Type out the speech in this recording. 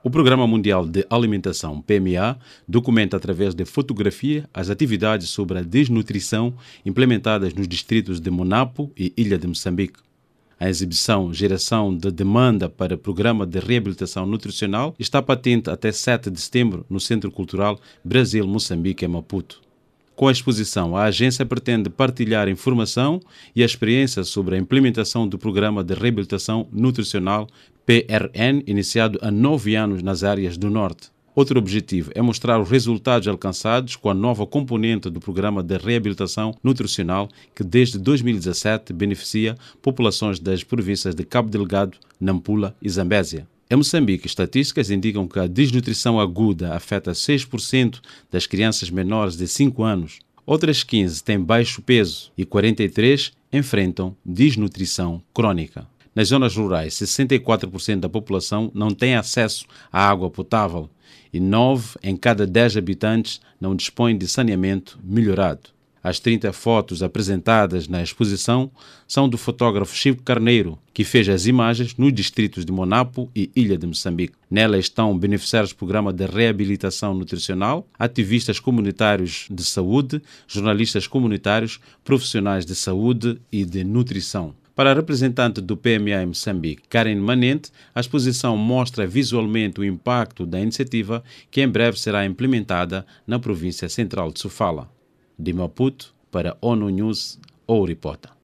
O Programa Mundial de Alimentação, PMA, documenta através de fotografia as atividades sobre a desnutrição implementadas nos distritos de Monapo e Ilha de Moçambique. A exibição Geração de Demanda para o Programa de Reabilitação Nutricional está patente até 7 de setembro no Centro Cultural Brasil-Moçambique, em Maputo. Com a exposição, a agência pretende partilhar informação e a experiência sobre a implementação do Programa de Reabilitação Nutricional PRN, iniciado há 9 anos nas áreas do Norte. Outro objetivo é mostrar os resultados alcançados com a nova componente do Programa de Reabilitação Nutricional, que desde 2017 beneficia populações das províncias de Cabo Delgado, Nampula e Zambésia. Em Moçambique, estatísticas indicam que a desnutrição aguda afeta 6% das crianças menores de 5 anos. Outras 15 têm baixo peso e 43 enfrentam desnutrição crônica. Nas zonas rurais, 64% da população não tem acesso à água potável e 9 em cada 10 habitantes não dispõem de saneamento melhorado. As 30 fotos apresentadas na exposição são do fotógrafo Chico Carneiro, que fez as imagens nos distritos de Monapo e Ilha de Moçambique. Nelas estão beneficiários do Programa de Reabilitação Nutricional, ativistas comunitários de saúde, jornalistas comunitários, profissionais de saúde e de nutrição. Para a representante do PMA em Moçambique, Karen Manente, a exposição mostra visualmente o impacto da iniciativa que em breve será implementada na província central de Sofala. De Maputo, para ONU News, ou Reporter.